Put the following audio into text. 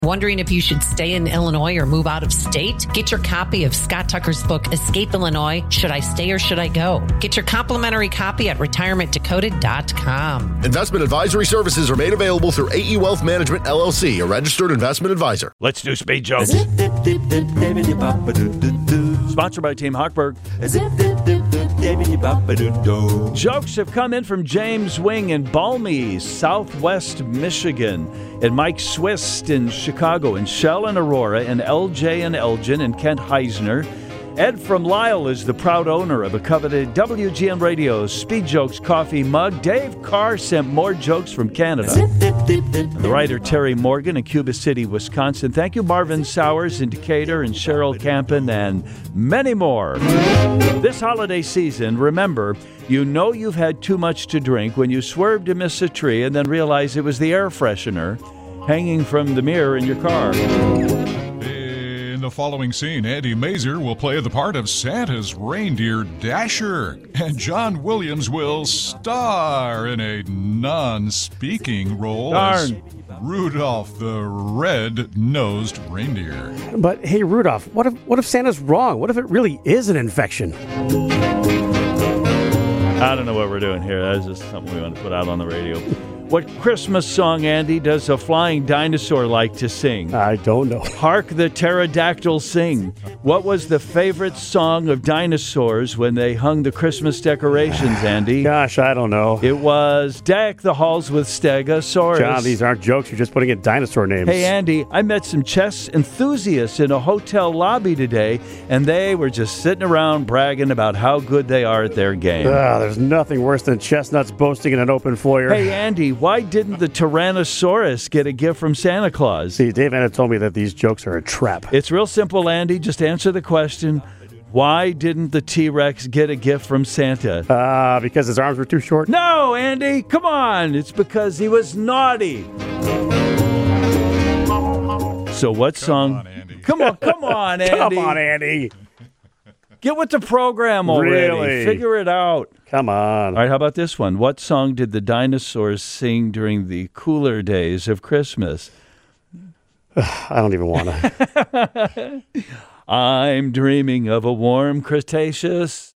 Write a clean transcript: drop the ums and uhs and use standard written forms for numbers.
Wondering if you should stay in Illinois or move out of state? Get your copy of Scott Tucker's book, Escape Illinois, Should I Stay or Should I Go? Get your complimentary copy at retirementdecoded.com. Investment advisory services are made available through AE Wealth Management, LLC, a registered investment advisor. Let's do speed jokes. Sponsored by Team Hochberg. Jokes have come in from James Wing in Balmy, Southwest Michigan, and Mike Swist in Chicago, and Shell and Aurora, and LJ and Elgin, and Kent Heisner. Ed from Lyle is the proud owner of a coveted WGN Radio Speed Jokes coffee mug. Dave Carr sent more jokes from Canada. And the writer Terry Morgan in Cuba City, Wisconsin. Thank you, Marvin Sowers in Decatur, and Cheryl Campen, and many more. This holiday season, remember, you know you've had too much to drink when you swerve to miss a tree and then realize it was the air freshener hanging from the mirror in your car. In the following scene, Andy Mazer will play the part of Santa's reindeer Dasher, and John Williams will star in a non-speaking role as Rudolph the Red-Nosed Reindeer. But hey, Rudolph, what if Santa's wrong? What if it really is an infection? I don't know what we're doing here. That's just something we want to put out on the radio. What Christmas song, Andy, does a flying dinosaur like to sing? I don't know. Hark the pterodactyl sing. What was the favorite song of dinosaurs when they hung the Christmas decorations, Andy? Gosh, I don't know. It was Deck the Halls with Stegosaurus. John, these aren't jokes. You're just putting in dinosaur names. Hey, Andy, I met some chess enthusiasts in a hotel lobby today, and they were just sitting around bragging about how good they are at their game. There's nothing worse than chestnuts boasting in an open foyer. Hey, Andy, why didn't the Tyrannosaurus get a gift from Santa Claus? See, Dave Anna told me that these jokes are a trap. It's real simple, Andy. Just answer the question. Why didn't the T-Rex get a gift from Santa? Because his arms were too short? No, Andy, come on. It's because he was naughty. So what song? Come on, Andy. Come on, Andy. Get with the program already. Really? Figure it out. Come on. All right, how about this one? What song did the dinosaurs sing during the cooler days of Christmas? I don't even want to. I'm dreaming of a warm Cretaceous.